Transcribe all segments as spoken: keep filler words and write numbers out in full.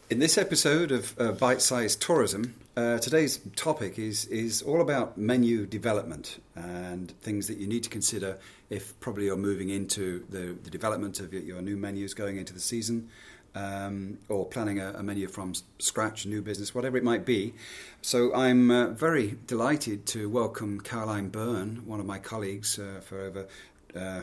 In this episode of uh, Bite Size Tourism, uh, today's topic is is all about menu development and things that you need to consider if probably you're moving into the, the development of your, your new menus going into the season, um, or planning a, a menu from scratch, a new business, whatever it might be. So I'm uh, very delighted to welcome Caroline Byrne, one of my colleagues uh, for over uh,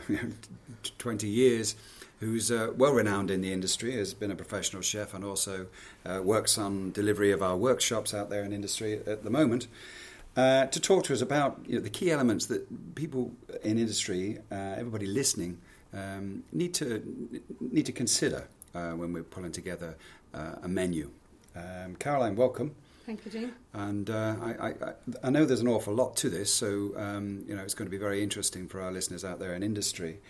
twenty years, who's uh, well-renowned in the industry, has been a professional chef and also uh, works on delivery of our workshops out there in industry at the moment, uh, to talk to us about you know, the key elements that people in industry, uh, everybody listening, um, need to need to consider uh, when we're pulling together uh, a menu. Um, Caroline, welcome. Thank you, Dean. And uh, I, I, I know there's an awful lot to this, so um, you know it's going to be very interesting for our listeners out there in industry.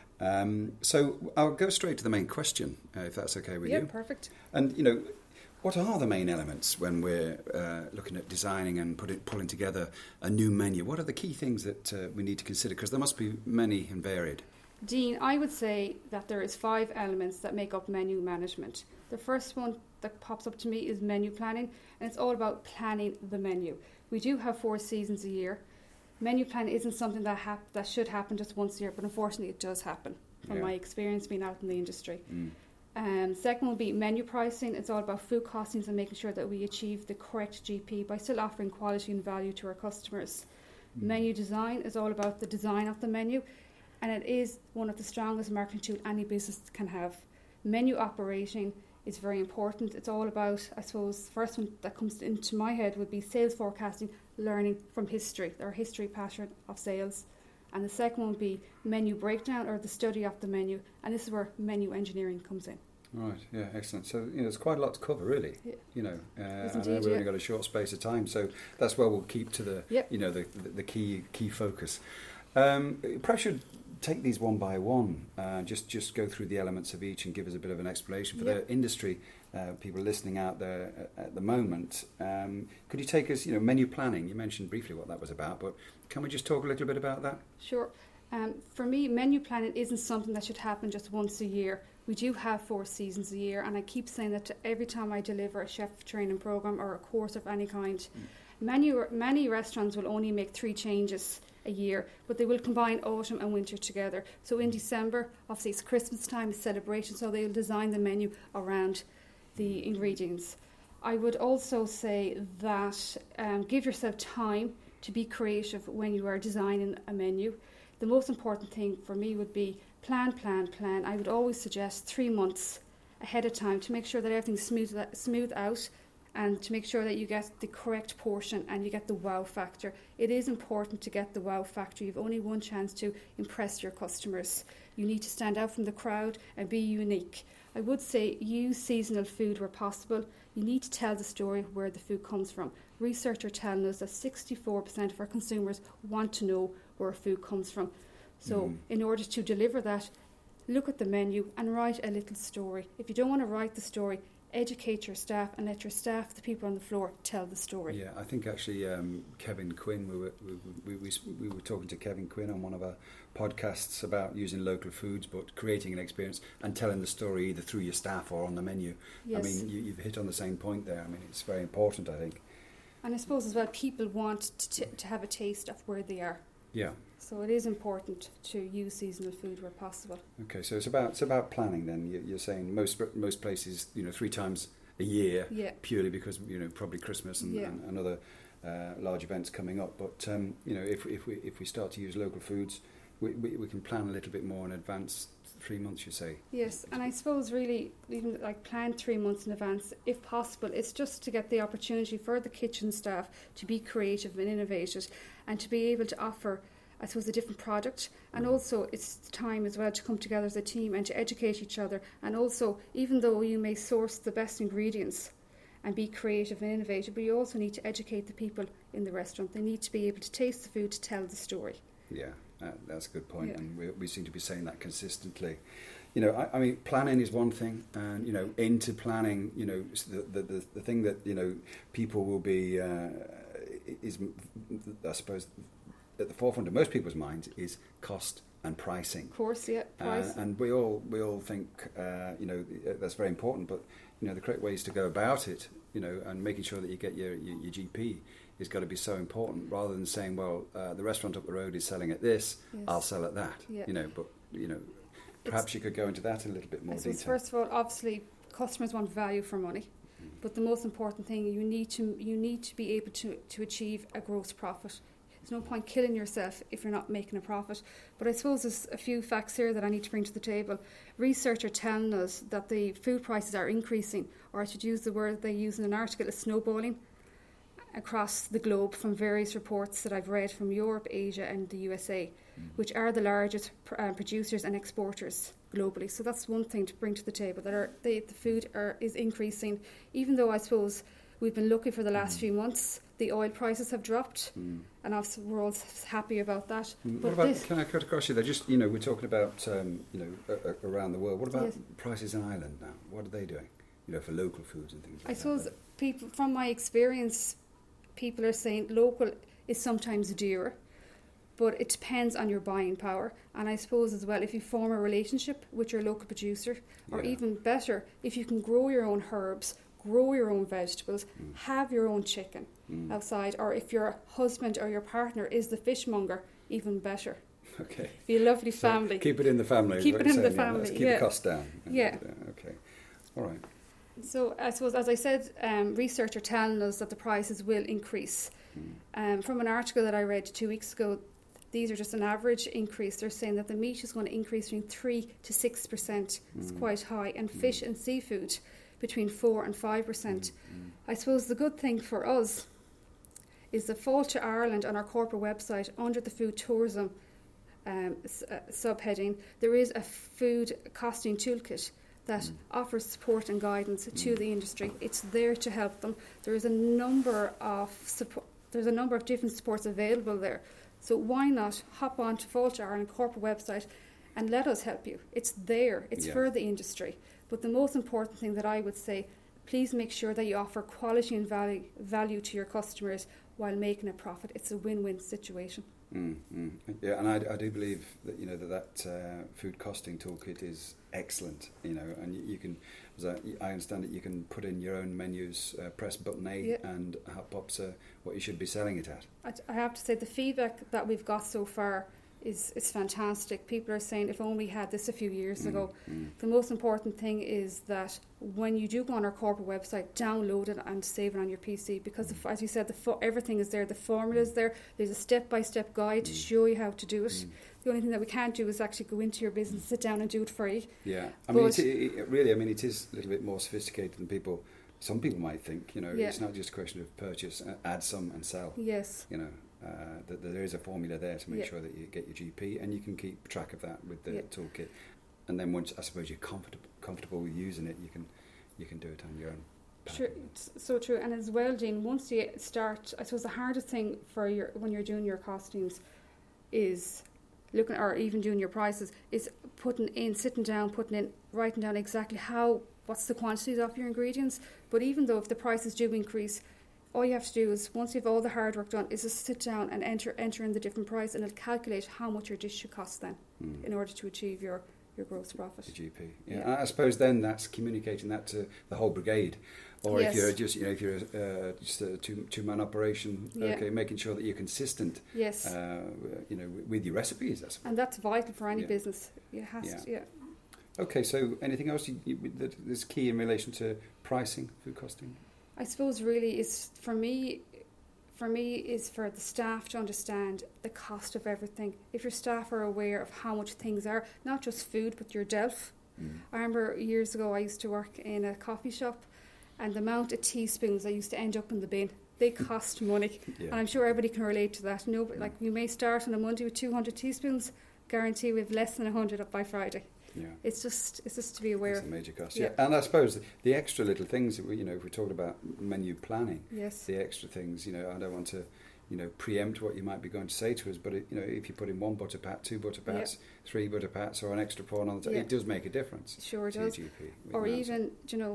Um, so I'll go straight to the main question, uh, if that's okay with yeah, you. Yeah, perfect. And, you know, what are the main elements when we're uh, looking at designing and putting, pulling together a new menu? What are the key things that uh, we need to consider? Because there must be many and varied. Dean, I would say that there is five elements that make up menu management. The first one that pops up to me is menu planning, and it's all about planning the menu. We do have four seasons a year. Menu planning isn't something that hap- that should happen just once a year, but unfortunately it does happen from yeah. my experience being out in the industry. Mm. Um, second will be menu pricing. It's all about food costings and making sure that we achieve the correct G P by still offering quality and value to our customers. Mm. Menu design is all about the design of the menu, and it is one of the strongest marketing tools any business can have. Menu operating is very important. It's all about, I suppose, the first one that comes into my head would be sales forecasting, learning from history, our history pattern of sales. And the second one would be menu breakdown, or the study of the menu, and this is where menu engineering comes in. Right, yeah, excellent. So, you know, there's quite a lot to cover, really. Yeah. You know, uh, yes, I indeed, know we've yeah. only got a short space of time, so that's where we'll keep to the, yep. you know, the, the, the key key focus. Um, perhaps you'd take these one by one, uh, just just go through the elements of each and give us a bit of an explanation for yep. the industry, uh, people listening out there at the moment. Um, could you take us, you know, menu planning? You mentioned briefly what that was about, but can we just talk a little bit about that? Sure. Um, for me, menu planning isn't something that should happen just once a year. We do have four seasons a year, and I keep saying that to every time I deliver a chef training program or a course of any kind. Mm. Many, many restaurants will only make three changes a year, but they will combine autumn and winter together. So in December, obviously it's Christmas time, it's celebration, so they'll design the menu around the ingredients. I would also say that um, give yourself time to be creative when you are designing a menu. The most important thing for me would be plan, plan, plan. I would always suggest three months ahead of time to make sure that everything's smooth, smooth out, and to make sure that you get the correct portion and you get the wow factor. It is important to get the wow factor. You've only one chance to impress your customers. You need to stand out from the crowd and be unique. I would say use seasonal food where possible. You need to tell the story where the food comes from. Research are telling us that sixty-four percent of our consumers want to know where food comes from. So mm. in order to deliver that, look at the menu and write a little story. If you don't want to write the story, educate your staff and let your staff, the people on the floor, tell the story. Yeah, I think actually um, Kevin Quinn, we were we, we, we, we were talking to Kevin Quinn on one of our podcasts about using local foods, but creating an experience and telling the story either through your staff or on the menu. Yes. I mean, you, you've hit on the same point there. I mean, it's very important, I think. And I suppose as well, people want to, t- to have a taste of where they are. Yeah. So it is important to use seasonal food where possible. Okay, so it's about it's about planning then. You're saying most most places, you know, three times a year, yeah. purely because, you know, probably Christmas and, yeah. and, and other uh, large events coming up. But um, you know, if if we if we start to use local foods, we, we we can plan a little bit more in advance. Three months, you say? Yes, and I suppose really even like plan three months in advance, if possible. It's just to get the opportunity for the kitchen staff to be creative and innovative, and to be able to offer, I suppose, a different product. And also it's time as well to come together as a team and to educate each other. And also, even though you may source the best ingredients and be creative and innovative, but you also need to educate the people in the restaurant. They need to be able to taste the food to tell the story. Yeah, uh, that's a good point, yeah. and we, we seem to be saying that consistently. You know, I, I mean, planning is one thing, and, you know, into planning, you know, the the, the, the thing that, you know, people will be, uh, is, I suppose, at the forefront of most people's minds is cost and pricing. Of course, yeah, pricing. Uh, and we all we all think uh, you know that's very important, but you know the correct ways to go about it, you know, and making sure that you get your your, your G P is got to be so important, rather than saying, well, uh, the restaurant up the road is selling at this, yes. I'll sell at that. Yeah. You know, but you know, perhaps it's, you could go into that in a little bit more I detail. First of all, obviously, customers want value for money, mm. but the most important thing, you need to you need to be able to to achieve a gross profit. There's no point killing yourself if you're not making a profit. But I suppose there's a few facts here that I need to bring to the table. Research are telling us that the food prices are increasing, or I should use the word they use in an article, is snowballing across the globe from various reports that I've read from Europe, Asia and the U S A, mm. which are the largest pr- uh, producers and exporters globally. So that's one thing to bring to the table, that are, they, the food are, is increasing, even though I suppose we've been lucky for the last mm. few months. The oil prices have dropped, mm. and obviously we're all happy about that. Mm. But what about, can I cut across you there? Just, you know, we're talking about, um, you know, uh, uh, around the world. What about yes. prices in Ireland now? What are they doing, you know, for local foods and things like I that? suppose people, from my experience, people are saying local is sometimes dearer, but it depends on your buying power. And I suppose as well, if you form a relationship with your local producer, or yeah. even better, if you can grow your own herbs, grow your own vegetables, mm. have your own chicken mm. outside, or if your husband or your partner is the fishmonger, even better. Okay. Be a lovely so family. Keep it in the family. Keep it in the family. Let's keep yeah. the cost down. Yeah. Uh, okay. All right. So I suppose, as I said, um, research are telling us that the prices will increase. Mm. Um, from an article that I read two weeks ago, these are just an average increase. They're saying that the meat is going to increase between three to six percent. It's mm. quite high, and mm. fish and seafood between four and five percent. Mm. I suppose the good thing for us is the Fáilte Ireland on our corporate website, under the food tourism um, s- uh, subheading, there is a food costing toolkit that mm. offers support and guidance mm. to the industry. It's there to help them. There is a number of support. There's a number of different supports available there. So why not hop on to Fáilte Ireland corporate website and let us help you? It's there. It's yeah. for the industry. But the most important thing that I would say, please make sure that you offer quality and value value to your customers while making a profit. It's a win-win situation. Mm, mm. Yeah, and I, I do believe that you know that that uh, food costing toolkit is excellent. You know, and you, you can, as I, I understand it, you can put in your own menus, uh, press button A, yeah. and it pops uh, what you should be selling it at. I, I have to say the feedback that we've got so far is is fantastic. People are saying, if only we had this a few years mm, ago. Mm. The most important thing is that when you do go on our corporate website, download it and save it on your P C, because mm. the, as you said, the fo- everything is there. The formula is there. There's a step-by-step guide mm. to show you how to do it. Mm. The only thing that we can't do is actually go into your business, sit down and do it for you. Yeah, I mean, it, it, really, I mean, it is a little bit more sophisticated than people. Some people might think. You know, yeah. it's not just a question of purchase, add some and sell. Yes. You know. Uh, that there is a formula there to make yeah. sure that you get your G P, and you can keep track of that with the yeah. toolkit. And then once I suppose you're comfortable comfortable with using it, you can you can do it on your own. Sure, it's so true. And as well, Jean, once you start, I suppose the hardest thing for your when you're doing your costings is looking, or even doing your prices, is putting in, sitting down, putting in, writing down exactly how, what's the quantities of your ingredients. But even though if the prices do increase, all you have to do is, once you've all the hard work done, is just sit down and enter enter in the different price, and it'll calculate how much your dish should cost then mm. in order to achieve your, your gross profit. The G P. Yeah. yeah. I suppose then that's communicating that to the whole brigade. Or yes. if you're just, you know, if you're uh, just a two two man operation, yeah. okay, making sure that you're consistent. Yes. Uh, you know, with your recipes, I suppose. And that's vital for any yeah. business. It has yeah. to, yeah. Okay, so anything else you, you, that is key in relation to pricing, food costing? I suppose really is for me. For me, is for the staff to understand the cost of everything. If your staff are aware of how much things are, not just food, but your delf. Mm. I remember years ago I used to work in a coffee shop, and the amount of teaspoons I used to end up in the bin, they cost money. Yeah. And I'm sure everybody can relate to that. No, like we may start on a Monday with two hundred teaspoons, guarantee we have less than one hundred up by Friday. Yeah. It's just it's just to be aware. It's a major cost, yeah. yeah. And I suppose the extra little things, that we, you know, if we're talking about menu planning, yes. the extra things, you know, I don't want to, you know, preempt what you might be going to say to us, but, it, you know, if you put in one butter pat, two butter pats, yeah. three butter pats, or an extra prawn on the top, yeah. it does make a difference. Sure to does. Your G P, or even, you know,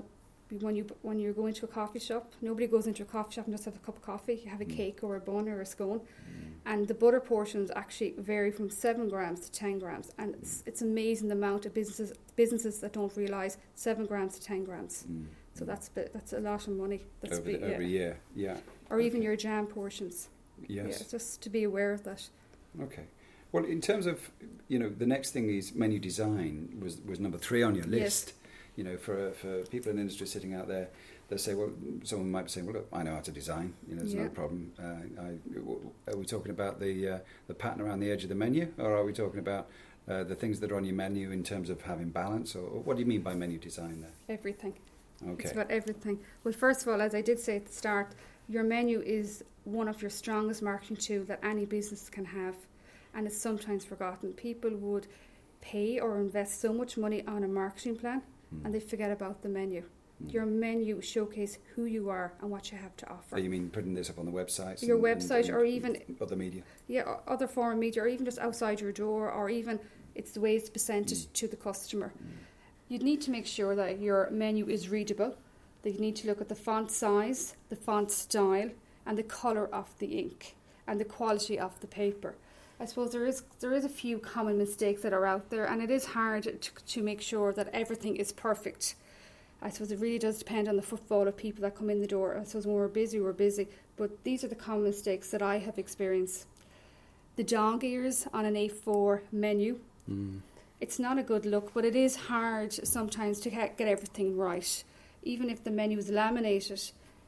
when you when you go into a coffee shop, nobody goes into a coffee shop and just have a cup of coffee. You have a Mm. cake or a bun or a scone. Mm. And the butter portions actually vary from seven grams to ten grams. And it's, it's amazing the amount of businesses businesses that don't realise seven grams to ten grams. Mm. So that's a bit, that's a lot of money. That's over, be, the, every yeah. year, yeah. Or even Okay. your jam portions. Yes. Yeah, just to be aware of that. Okay. Well, in terms of, you know, the next thing is menu design was, was number three on your list. Yes. You know, for for people in the industry sitting out there, they say, well, someone might be saying, well, look, I know how to design. You know, there's Yeah. no problem. Uh, I, are we talking about the uh, the pattern around the edge of the menu, or are we talking about uh, the things that are on your menu in terms of having balance, or, or what do you mean by menu design there? Everything. Okay. It's about everything. Well, first of all, as I did say at the start, your menu is one of your strongest marketing tools that any business can have, and it's sometimes forgotten. People would pay or invest so much money on a marketing plan, Mm. and they forget about the menu. Mm. Your menu showcase who you are and what you have to offer. Oh, you mean putting this up on the website? Your website, or even other media? Yeah, o- other form of media, or even just outside your door, or even it's the way it's presented Mm. to the customer. Mm. You'd need to make sure that your menu is readable. That you need to look at the font size, the font style, and the colour of the ink, and the quality of the paper. I suppose there is there is a few common mistakes that are out there, and it is hard to, to make sure that everything is perfect. I suppose it really does depend on the footfall of people that come in the door. I suppose when we're busy, we're busy. But these are the common mistakes that I have experienced. The dog ears on an A four menu. Mm. It's not a good look, but it is hard sometimes to get, get everything right. Even if the menu is laminated,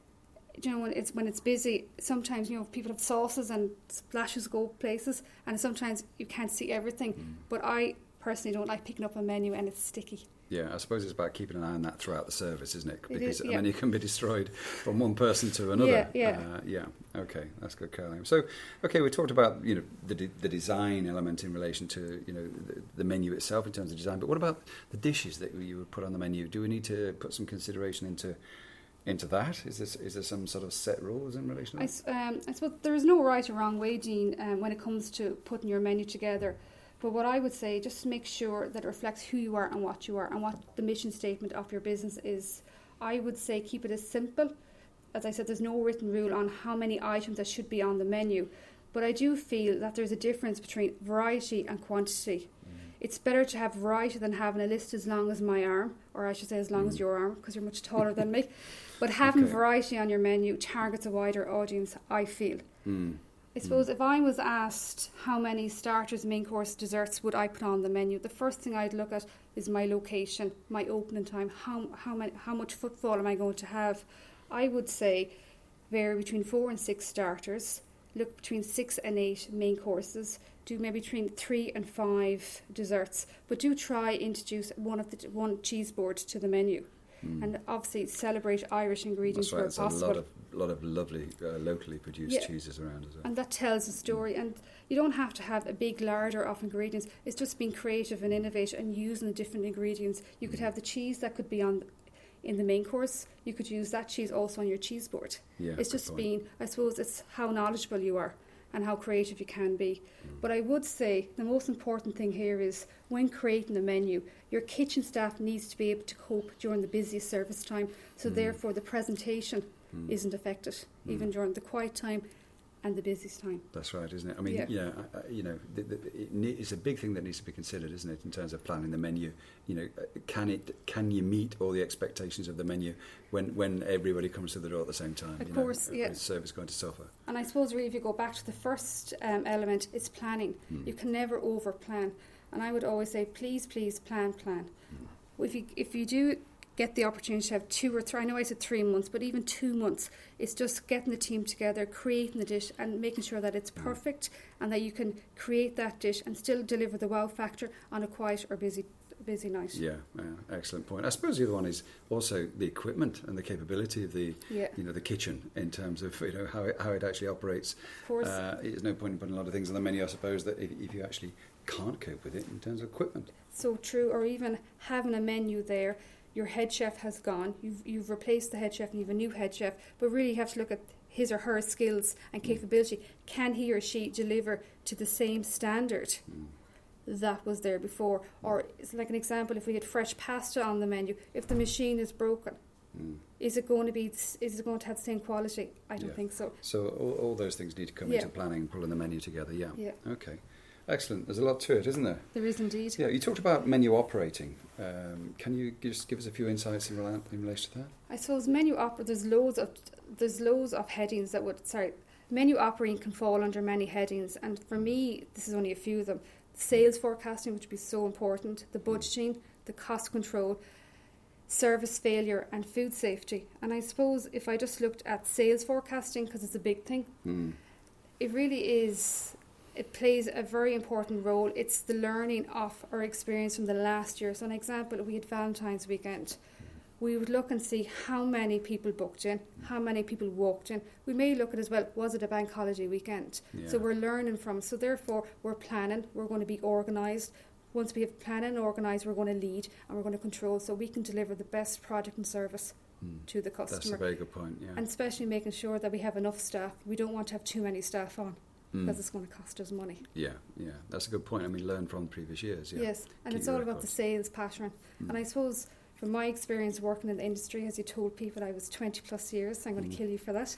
you know, when it's when it's busy, sometimes, you know, people have sauces and splashes go places, and sometimes you can't see everything. Mm. But I personally don't like picking up a menu and it's sticky. Yeah, I suppose it's about keeping an eye on that throughout the service, isn't it? It Because is, I yeah. mean, it can be destroyed from one person to another. Yeah, yeah. Uh, yeah. Okay, that's good, Caroline. So, okay, we talked about, you know, the de- the design element in relation to, you know, the, the menu itself in terms of design. But what about the dishes that you would put on the menu? Do we need to put some consideration into into that? Is this is there some sort of set rules in relation to I, that? s- um, I suppose there is no right or wrong way, Dean, um, when it comes to putting your menu together. But what I would say, just make sure that it reflects who you are and what you are and what the mission statement of your business is. I would say keep it as simple. As I said, there's no written rule on how many items that should be on the menu. But I do feel that there's a difference between variety and quantity. It's better to have variety than having a list as long as my arm, or I should say as long Mm. as your arm, because you're much taller than me. But having Okay. variety on your menu targets a wider audience, I feel. Mm. I suppose if I was asked how many starters, main course, desserts would I put on the menu, the first thing I'd look at is my location, my opening time, how how many, how much footfall am I going to have. I would say vary between four and six starters, look between six and eight main courses, do maybe between three and five desserts, but do try introduce one of the one cheese board to the menu. Mm. And obviously celebrate Irish ingredients That's right. where There's possible. a lot of lot of lovely uh, locally produced Yeah. cheeses around as well. And that tells a story. And you don't have to have a big larder of ingredients. It's just being creative and innovative and using the different ingredients. You could have the cheese that could be on in the main course. You could use that cheese also on your cheese board. Yeah, It's good just point. being, I suppose, it's how knowledgeable you are and how creative you can be. Mm. But I would say the most important thing here is when creating the menu, your kitchen staff needs to be able to cope during the busiest service time. So Mm. therefore the presentation Mm. isn't affected, Mm. even during the quiet time and the busiest time. That's right, isn't it? I mean, yeah, Yeah. I, I, you know, the, the, it ne- it's a big thing that needs to be considered, isn't it, in terms of planning the menu? You know, uh, can it, can you meet all the expectations of the menu when, when everybody comes to the door at the same time? Of you course, know, yeah. Is service going to suffer? And I suppose really if you go back to the first um, element, it's planning. Mm. You can never over plan. And I would always say, please, please plan, plan. Mm. If you if you do get the opportunity to have two or three, I know I said three months, but even two months, it's just getting the team together, creating the dish and making sure that it's Mm. perfect and that you can create that dish and still deliver the wow factor on a quiet or busy busy night. Yeah, uh, excellent point. I suppose the other one is also the equipment and the capability of the, Yeah. you know, the kitchen in terms of, you know, how it, how it actually operates. Of course. Uh, there's no point in putting a lot of things on the menu, I suppose, that if, if you actually can't cope with it in terms of equipment. So true. Or even having a menu there, your head chef has gone, you've you've replaced the head chef and you have a new head chef, but really you have to look at his or her skills and capability. Can he or she deliver to the same standard Mm. that was there before? Or it's like an example, if we had fresh pasta on the menu, if the machine is broken, Mm. Is it going to be? Is it going to have the same quality? I don't Yeah. think so. So all, all those things need to come Yeah. into planning, pulling the menu together. Yeah. Yeah, Okay. Excellent. There's a lot to it, isn't there? there is indeed. Yeah. You talked about menu operating. Um, can you just give us a few insights in, rela- in relation to that? I suppose menu opera. There's loads of there's loads of headings that would sorry. Menu operating can fall under many headings, and for me, this is only a few of them. Sales forecasting, which would be so important, the budgeting, the cost control, service failure, and food safety. And I suppose if I just looked at sales forecasting, because it's a big thing, Mm. it really is, it plays a very important role. It's the learning of our experience from the last year. So an example, we had Valentine's weekend. We would look and see how many people booked in, how many people walked in. We may look at as well, was it a bank holiday weekend? Yeah. So we're learning from, so therefore we're planning, we're going to be organised. Once we have planning and organised, we're going to lead and we're going to control so we can deliver the best product and service Mm. to the customer. That's a very good point. Yeah. And especially making sure that we have enough staff. We don't want to have too many staff on Mm. because it's going to cost us money. Yeah, yeah, that's a good point. I mean, learn from previous years. Yeah. Yes, and Keep it's your all about the records. sales pattern. Mm. And I suppose from my experience working in the industry, as you told people, I was twenty plus years, so I'm going Mm. to kill you for that.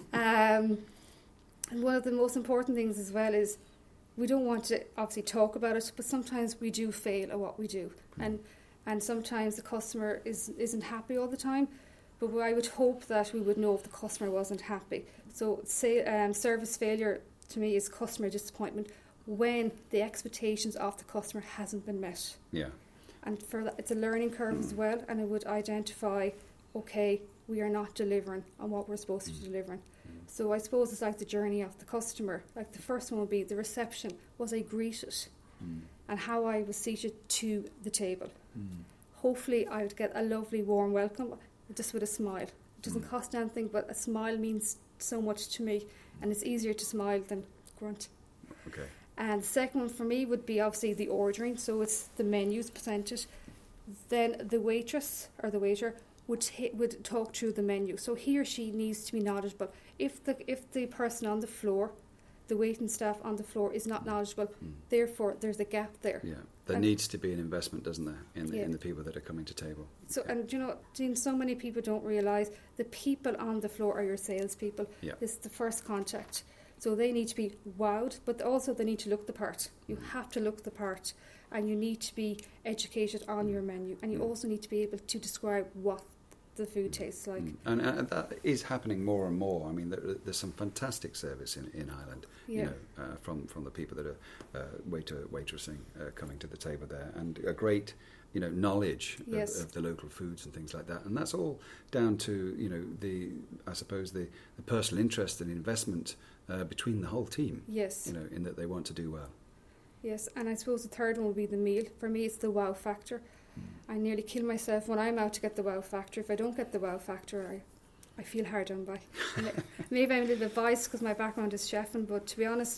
um, and one of the most important things as well is we don't want to obviously talk about it, but sometimes we do fail at what we do. Mm. And and sometimes the customer is, isn't happy all the time. But I would hope that we would know if the customer wasn't happy. So say, um, service failure to me is customer disappointment when the expectations of the customer hasn't been met. Yeah. And for that, it's a learning curve as well, and it would identify, okay, we are not delivering on what we're supposed to be delivering. So I suppose it's like the journey of the customer. Like the first one would be the reception. Was I greeted? Mm. And how I was seated to the table. Mm. Hopefully I would get a lovely warm welcome, just with a smile. It doesn't Mm. cost anything, but a smile means so much to me, and it's easier to smile than grunt. Okay. And the second one for me would be obviously the ordering, so it's the menus presented. Then the waitress or the waiter would ta- would talk through the menu. So he or she needs to be knowledgeable. If the if the person on the floor, the waiting staff on the floor is not knowledgeable, Mm. therefore there's a gap there. Yeah. There And- needs to be an investment, doesn't there, in the, Yeah. in the people that are coming to table. So, Okay. and you know, Dean, so many people don't realise the people on the floor are your salespeople. Yeah. This is the first contact. So they need to be wowed, but also they need to look the part. You Mm. have to look the part, and you need to be educated on your menu, and you Mm. also need to be able to describe what the food tastes like. Mm. And, and that is happening more and more. I mean, there, there's some fantastic service in, in Ireland, Yeah. you know, uh, from, from the people that are uh, waiter, waitressing, uh, coming to the table there, and a great, you know, knowledge of, Yes. of the local foods and things like that. And that's all down to, you know, the, I suppose, the, the personal interest and investment uh, between the whole team, Yes, you know, in that they want to do well. yes. And I suppose the third one would be the meal. For me, it's the wow factor. I nearly kill myself when I'm out to get the wow factor. If I don't get the wow factor, I, I feel hard done by. Maybe I'm a little bit biased because my background is chefing, but to be honest,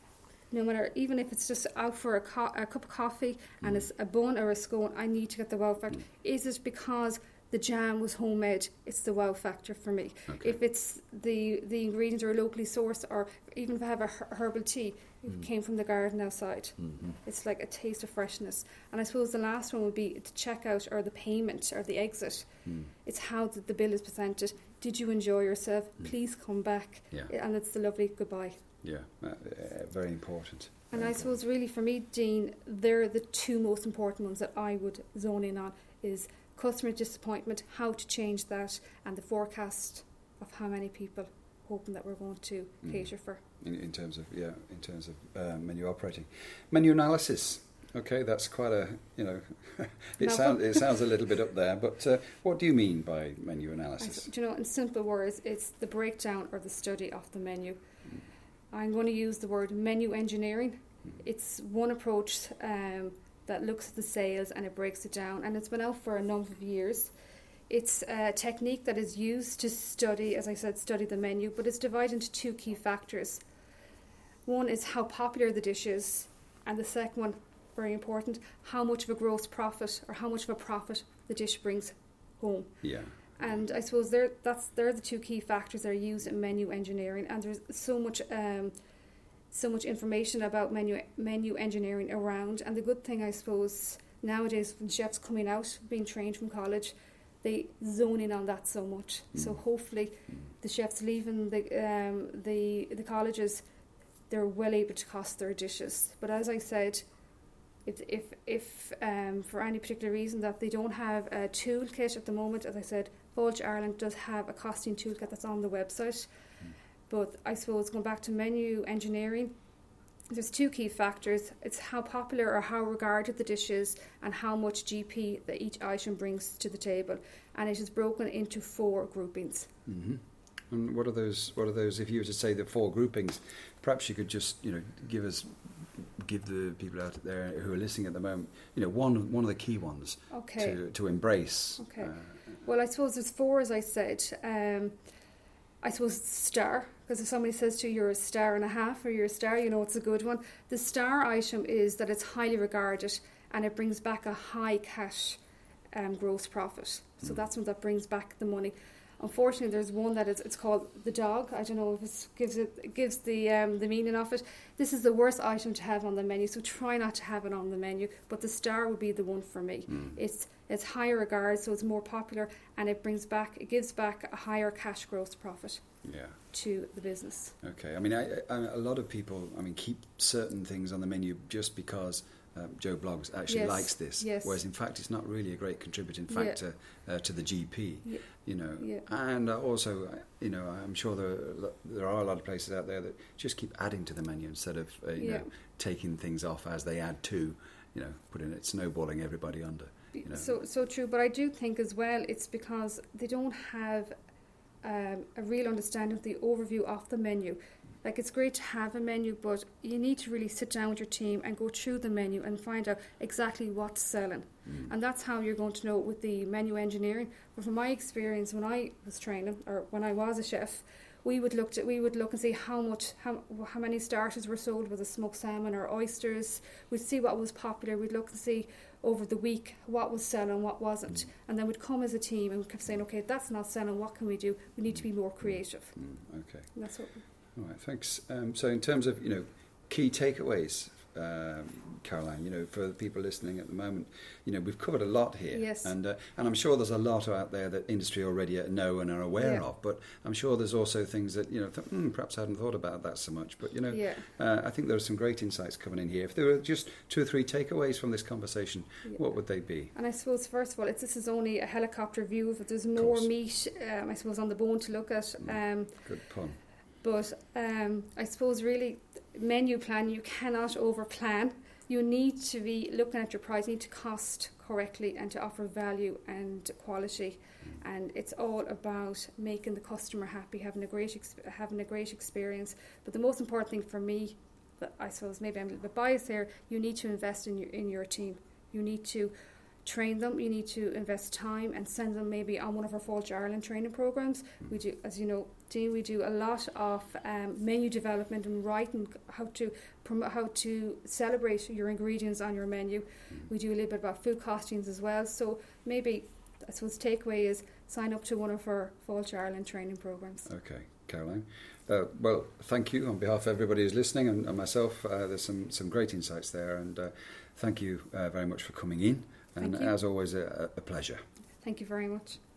no matter, even if it's just out for a, co- a cup of coffee and Mm. it's a bun or a scone, I need to get the wow factor. Mm. Is it because the jam was homemade? It's the wow factor for me. Okay. If it's the, the ingredients are locally sourced, or even if I have a her- herbal tea, it Mm. came from the garden outside. Mhm. It's like a taste of freshness. And I suppose the last one would be the checkout or the payment or the exit. Mm. It's how the, the bill is presented. Did you enjoy yourself? Mm. Please come back. Yeah, And it's the lovely goodbye. yeah, uh, uh, very important. And Very I suppose really for me, Dean, they're the two most important ones that I would zone in on is customer disappointment, how to change that, and the forecast of how many people hoping that we're going to Mm. cater for. In, in terms of yeah, in terms of uh, menu operating, menu analysis. Okay, that's quite a you know, it Mouthful. sounds it sounds a little bit up there. But uh, what do you mean by menu I analysis? s- Do you know, in simple words, it's the breakdown or the study of the menu. I'm going to use the word menu engineering. Mm. It's one approach um, that looks at the sales and it breaks it down, and it's been out for a number of years. It's a technique that is used to study, as I said, study the menu, but it's divided into two key factors. One is how popular the dish is, and the second one, very important, how much of a gross profit or how much of a profit the dish brings home. Yeah. And I suppose they're, that's, they're the two key factors that are used in menu engineering, and there's so much um, so much information about menu menu engineering around. And the good thing, I suppose, nowadays when chefs coming out, being trained from college, they zone in on that so much. Mm. So hopefully mm. the chefs leaving the, um, the, the colleges, they're well able to cost their dishes. But as I said, if if, if um, for any particular reason that they don't have a toolkit at the moment, as I said, Fáilte Ireland does have a costing toolkit that's on the website. Mm. But I suppose going back to menu engineering, there's two key factors. It's how popular or how regarded the dish is and how much G P that each item brings to the table. And it is broken into four groupings. Mm-hmm. And what are those, what are those, if you were to say the four groupings, perhaps you could just, you know, give us, give the people out there who are listening at the moment, you know, one one of the key ones okay. to, to embrace. Okay. Uh, well, I suppose there's four, as I said. Um, I suppose star, because if somebody says to you you're a star and a half or you're a star, you know it's a good one. The star item is that it's highly regarded and it brings back a high cash um, gross profit. So mm. that's one that brings back the money. Unfortunately, there's one that is it's called the dog. I don't know if it gives it, it gives the um, the meaning of it. This is the worst item to have on the menu, so try not to have it on the menu. But the star would be the one for me. Mm. It's it's higher regard, so it's more popular, and it brings back it gives back a higher cash gross profit. Yeah. To the business. Okay. I mean, I, I, a lot of people, I mean, keep certain things on the menu just because um, Joe Bloggs actually yes. likes this, yes. whereas in fact it's not really a great contributing factor yeah. uh, to the G P. Yeah. You know, yeah. and uh, also, you know, I'm sure there there are a lot of places out there that just keep adding to the menu instead of uh, you yeah. know taking things off as they add to, you know, putting it snowballing everybody under. You know. So so true, but I do think as well it's because they don't have um, a real understanding of the overview of the menu. Like, it's great to have a menu, but you need to really sit down with your team and go through the menu and find out exactly what's selling. Mm. And that's how you're going to know with the menu engineering. But from my experience, when I was training, or when I was a chef, we would look at we would look and see how much how how many starters were sold with a smoked salmon or oysters. We'd see what was popular. We'd look and see over the week what was selling, what wasn't, mm. and then we'd come as a team and kept saying, okay, that's not selling. What can we do? We need to be more creative. Mm. Okay. And that's what. We, All right, thanks. Um, so in terms of, you know, key takeaways, um, Caroline, you know, for the people listening at the moment, you know, we've covered a lot here. Yes. And uh, and I'm sure there's a lot out there that industry already know and are aware yeah. of, but I'm sure there's also things that, you know, th- mm, perhaps I hadn't thought about that so much. But, you know, yeah. uh, I think there are some great insights coming in here. If there were just two or three takeaways from this conversation, yeah. what would they be? And I suppose, first of all, it's, this is only a helicopter view. If there's more meat, um, I suppose, on the bone to look at. Um, Good pun. But um, I suppose really menu plan, you cannot over plan. You need to be looking at your price, you need to cost correctly and to offer value and quality. Mm. And it's all about making the customer happy, having a great ex- having a great experience. But the most important thing for me, that I suppose maybe I'm a little bit biased here, you need to invest in your in your team. You need to train them, you need to invest time and send them maybe on one of our Fáilte Ireland training programs. We do, as you know, Dean, we do a lot of um, menu development and writing how to promote, how to celebrate your ingredients on your menu. We do a little bit about food costings as well. So maybe, I suppose, takeaway is sign up to one of our Fáilte Ireland training programs. Okay, Caroline. Uh, well, thank you on behalf of everybody who's listening and, and myself. Uh, there's some, some great insights there, and uh, thank you uh, very much for coming in. And as always, a, a pleasure. Thank you very much.